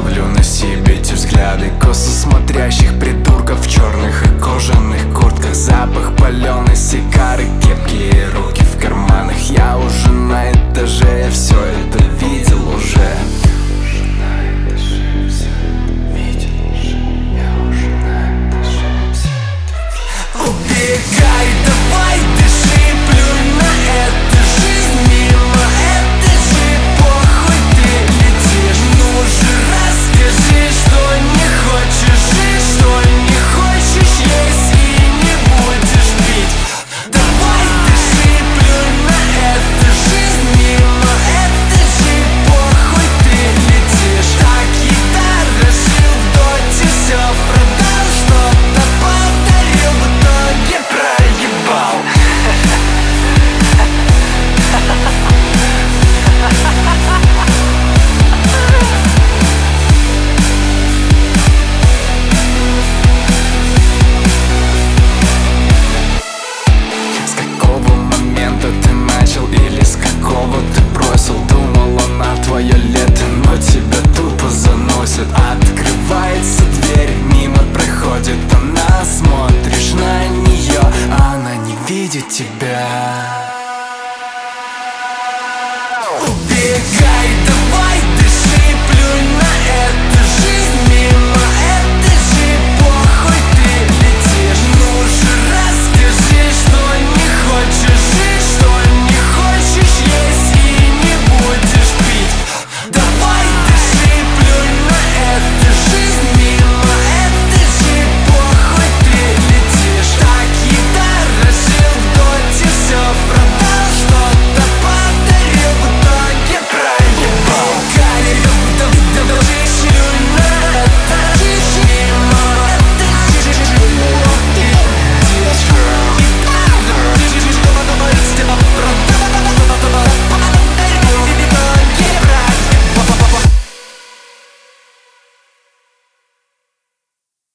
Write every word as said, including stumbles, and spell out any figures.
ловлю на себе те взгляды косо смотрящих придурков в черных и кожаных куртках. Запах паленой сигары, кепки и руки в карманах. Я уже на этаже, я все это видел.